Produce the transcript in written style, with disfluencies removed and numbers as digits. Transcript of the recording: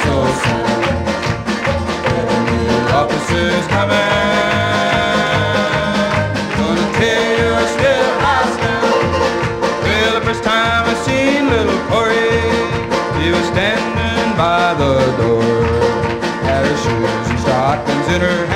so sad. The officer's coming, gonna tear your still house down. Well, the first time I seen little Corey, he was standing by the door, had her shoes and stockings in her hand.